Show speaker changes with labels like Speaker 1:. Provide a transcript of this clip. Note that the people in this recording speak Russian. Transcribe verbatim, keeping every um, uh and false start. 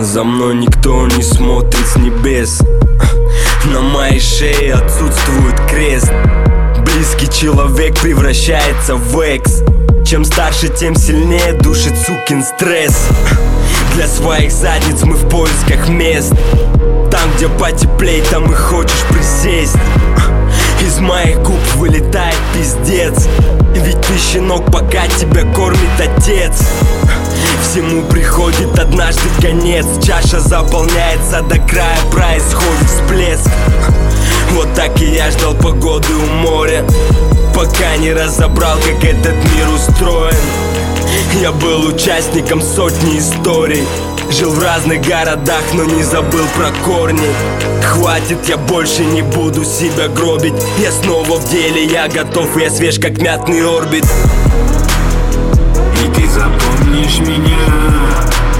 Speaker 1: За мной никто не смотрит с небес. На моей шее отсутствует крест. Близкий человек превращается в экс. Чем старше, тем сильнее душит сукин стресс. Для своих задниц мы в поисках мест. Там, где потеплей, там и хочешь присесть. Из моих губ вылетает пиздец. Ведь ты щенок, пока тебя кормит отец. Всему приходит однажды конец. Чаша заполняется до края, происходит всплеск. Вот так и я ждал погоды у моря, пока не разобрал, как этот мир устроен. Я был участником сотни историй. Жил в разных городах, но не забыл про корни. Хватит, я больше не буду себя гробить. Я снова в деле, я готов, я свеж, как мятный орбит.
Speaker 2: И ты запомнишь меня